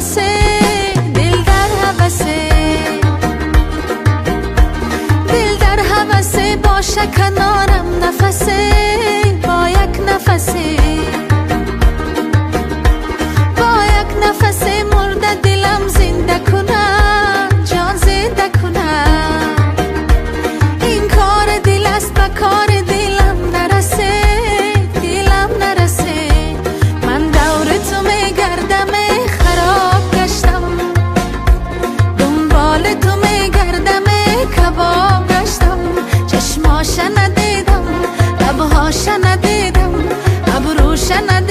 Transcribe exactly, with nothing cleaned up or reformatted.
نفسه، دل در حوثه، دل در حوثه، باشه کنارم نفسه، با یک نفسه، با یک نفسه مرده دلم زنده کنم، جان زنده کنم. این کار دل است به کار دلم نرسه، دلم نرسه. من دور تو میگردم خراب گشتم، دنبال تو میگردم کباب گشتم. چشماش ندیدم، لبهاش ندیدم، ابروش ندیدم.